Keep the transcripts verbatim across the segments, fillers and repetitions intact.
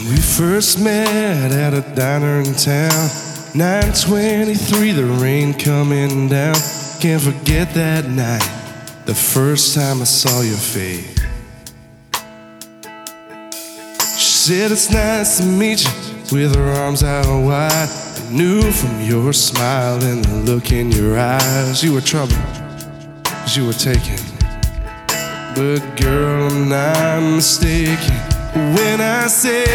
We first met at a diner in town, nine twenty-three, the rain coming down. Can't forget that night, the first time I saw your face. She said it's nice to meet you, with her arms out wide. I knew from your smile and the look in your eyes you were troubled, 'cause you were taken. But girl, I'm not mistaken when I say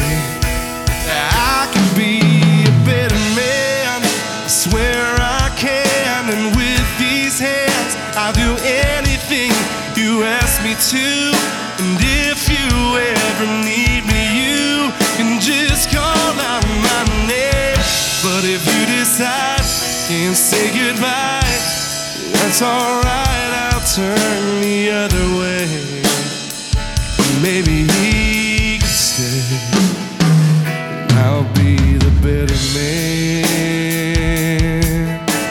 I can be a better man. I swear I can, and with these hands I'll do anything you ask me to. And if you ever need me, you can just call out my name. But if you decide can't say goodbye, that's alright, I'll turn the other way. Maybe he can stay, and I'll be the better man.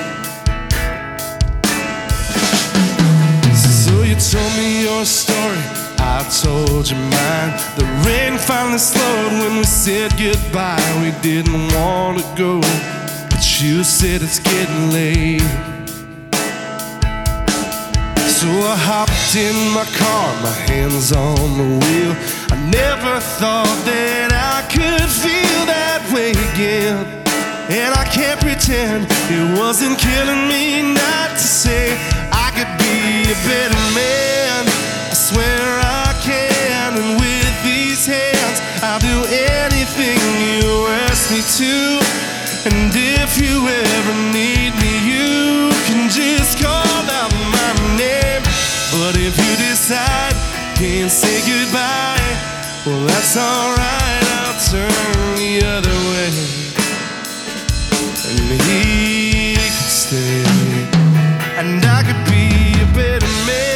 So you told me your story, I told you mine. The rain finally slowed when we said goodbye. We didn't want to go, but you said it's getting late. So I hopped in my car, my hands on the wheel. I never thought that I could feel that way again. And I can't pretend it wasn't killing me not to say I could be a better man. I swear I can, and with these hands I'll do anything you ask me to. And if you ever need me, you can just call out my name. But if you decide can't say goodbye, well, that's alright, I'll turn the other way. And he can stay, and I could be a better man.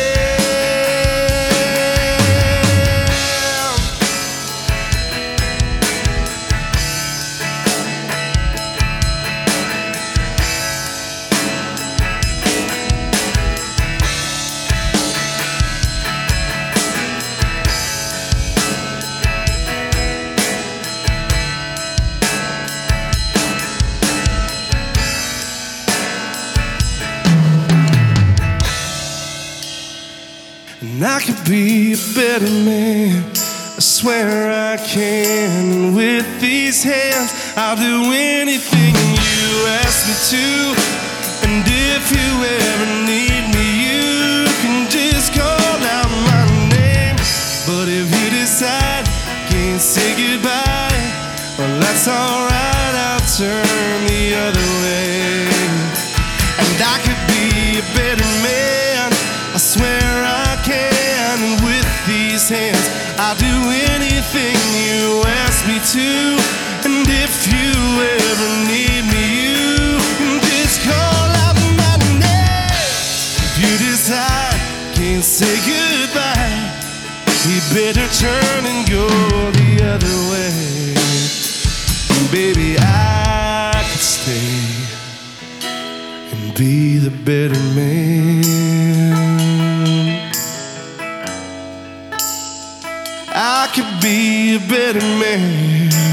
And I could be a better man, I swear I can. And with these hands I'll do anything you ask me to. And if you ever need me, you can just call out my name. But if you decide can't say goodbye, well, that's alright, I'll turn the other way. And I could be a better man, I swear I can. And with these hands I'll do anything you ask me to. And if you ever need me, you can just call out my name. If you decide can't say goodbye, you better turn and go the other way. And baby, I could stay and be the better man. I could be a better man.